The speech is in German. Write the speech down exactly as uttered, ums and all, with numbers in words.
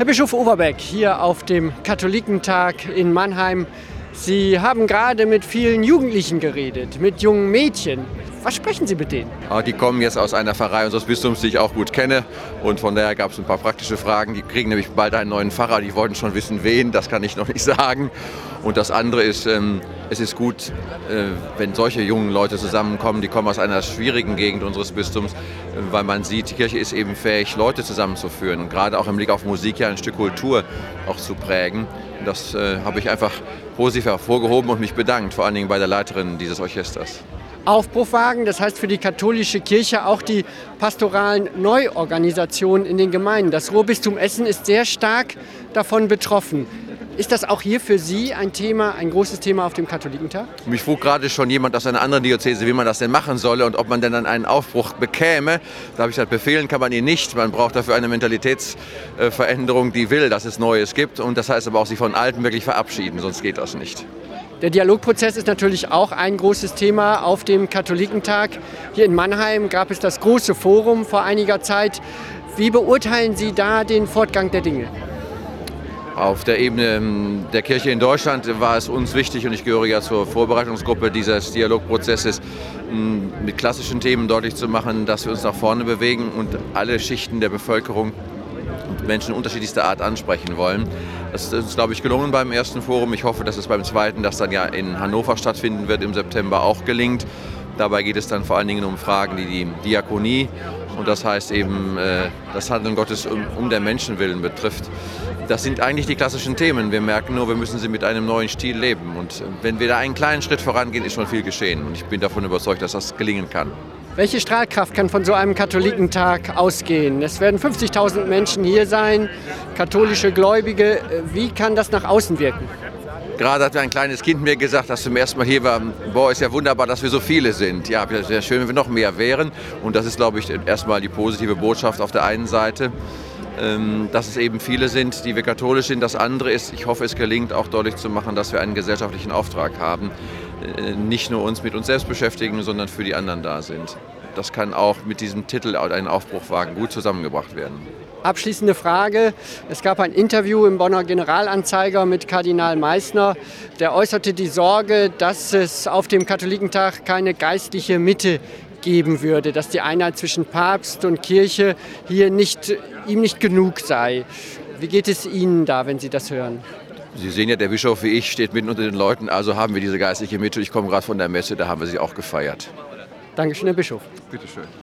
Herr Bischof Overbeck, hier auf dem Katholikentag in Mannheim. Sie haben gerade mit vielen Jugendlichen geredet, mit jungen Mädchen. Was sprechen Sie mit denen? Die kommen jetzt aus einer Pfarrei unseres Bistums, die ich auch gut kenne. Und von daher gab es ein paar praktische Fragen. Die kriegen nämlich bald einen neuen Pfarrer. Die wollten schon wissen, wen. Das kann ich noch nicht sagen. Und das andere ist, ähm, es ist gut, äh, wenn solche jungen Leute zusammenkommen. Die kommen aus einer schwierigen Gegend unseres Bistums, äh, weil man sieht, die Kirche ist eben fähig, Leute zusammenzuführen. Und gerade auch im Blick auf Musik ja ein Stück Kultur auch zu prägen. Und das äh, habe ich einfach positiv hervorgehoben und mich bedankt, vor allen Dingen bei der Leiterin dieses Orchesters. Aufbruchwagen, das heißt für die katholische Kirche auch die pastoralen Neuorganisationen in den Gemeinden. Das Ruhrbistum Essen ist sehr stark davon betroffen. Ist das auch hier für Sie ein Thema, ein großes Thema auf dem Katholikentag? Mich frug gerade schon jemand aus einer anderen Diözese, wie man das denn machen solle und ob man denn dann einen Aufbruch bekäme. Da habe ich gesagt, befehlen kann man ihn nicht. Man braucht dafür eine Mentalitätsveränderung, die will, dass es Neues gibt. Und das heißt aber auch, sich von Alten wirklich verabschieden, sonst geht das nicht. Der Dialogprozess ist natürlich auch ein großes Thema auf dem Katholikentag. Hier in Mannheim gab es das große Forum vor einiger Zeit. Wie beurteilen Sie da den Fortgang der Dinge? Auf der Ebene der Kirche in Deutschland war es uns wichtig, und ich gehöre ja zur Vorbereitungsgruppe dieses Dialogprozesses, mit klassischen Themen deutlich zu machen, dass wir uns nach vorne bewegen und alle Schichten der Bevölkerung und Menschen unterschiedlichster Art ansprechen wollen. Das ist uns, glaube ich, gelungen beim ersten Forum. Ich hoffe, dass es beim zweiten, das dann ja in Hannover stattfinden wird, im September auch gelingt. Dabei geht es dann vor allen Dingen um Fragen, die die Diakonie und das heißt eben äh, das Handeln Gottes um, um der Menschenwillen betrifft. Das sind eigentlich die klassischen Themen. Wir merken nur, wir müssen sie mit einem neuen Stil leben. Und wenn wir da einen kleinen Schritt vorangehen, ist schon viel geschehen. Und ich bin davon überzeugt, dass das gelingen kann. Welche Strahlkraft kann von so einem Katholikentag ausgehen? Es werden fünfzigtausend Menschen hier sein, katholische Gläubige. Wie kann das nach außen wirken? Gerade hat ein kleines Kind mir gesagt, das zum ersten Mal hier war, boah, ist ja wunderbar, dass wir so viele sind. Ja, sehr schön, wenn wir noch mehr wären. Und das ist, glaube ich, erstmal die positive Botschaft auf der einen Seite, dass es eben viele sind, die wir katholisch sind. Das andere ist, ich hoffe, es gelingt auch deutlich zu machen, dass wir einen gesellschaftlichen Auftrag haben. Nicht nur uns mit uns selbst beschäftigen, sondern für die anderen da sind. Das kann auch mit diesem Titel, einen Aufbruchwagen, gut zusammengebracht werden. Abschließende Frage. Es gab ein Interview im Bonner Generalanzeiger mit Kardinal Meissner. Der äußerte die Sorge, dass es auf dem Katholikentag keine geistliche Mitte geben würde, dass die Einheit zwischen Papst und Kirche hier nicht, ihm nicht genug sei. Wie geht es Ihnen da, wenn Sie das hören? Sie sehen ja, der Bischof wie ich steht mitten unter den Leuten, also haben wir diese geistliche Mitte. Ich komme gerade von der Messe, da haben wir sie auch gefeiert. Dankeschön, Herr Bischof. Bitte schön.